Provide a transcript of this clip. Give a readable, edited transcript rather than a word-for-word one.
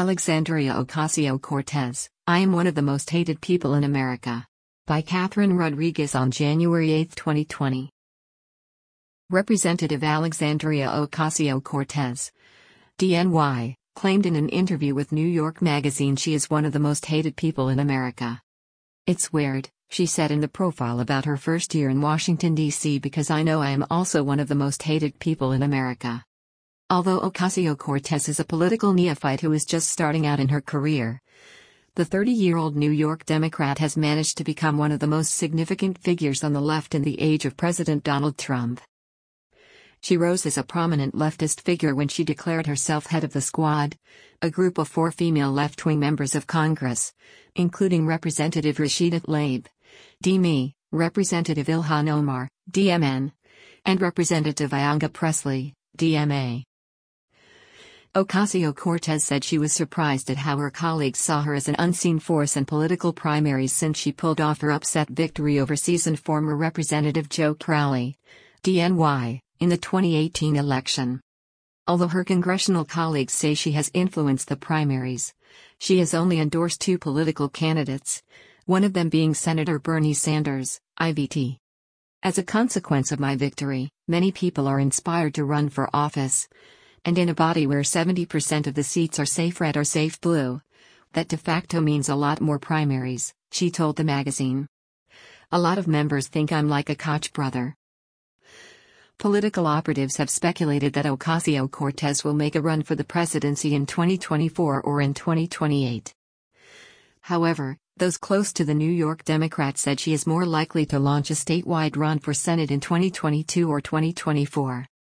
Alexandria Ocasio-Cortez, I am one of the most hated people in America. By Catherine Rodriguez on January 8, 2020. Representative Alexandria Ocasio-Cortez, DNY, claimed in an interview with New York Magazine she is one of the most hated people in America. "It's weird," she said in the profile about her first year in Washington, D.C., because I know I am also one of the most hated people in America. Although Ocasio-Cortez is a political neophyte who is just starting out in her career, the 30-year-old New York Democrat has managed to become one of the most significant figures on the left in the age of President Donald Trump. She rose as a prominent leftist figure when she declared herself head of the Squad, a group of 4 female left-wing members of Congress, including Representative Rashida Tlaib, DME, Representative Ilhan Omar, DMN, and Representative Ayanna Pressley, DMA. Ocasio-Cortez said she was surprised at how her colleagues saw her as an unseen force in political primaries since she pulled off her upset victory over seasoned former Representative Joe Crowley, DNY, in the 2018 election. Although her congressional colleagues say she has influenced the primaries, she has only endorsed 2 political candidates, one of them being Senator Bernie Sanders, IVT. "As a consequence of my victory, many people are inspired to run for office. And in a body where 70% of the seats are safe red or safe blue, that de facto means a lot more primaries," she told the magazine. "A lot of members think I'm like a Koch brother." Political operatives have speculated that Ocasio-Cortez will make a run for the presidency in 2024 or in 2028. However, those close to the New York Democrat said she is more likely to launch a statewide run for Senate in 2022 or 2024.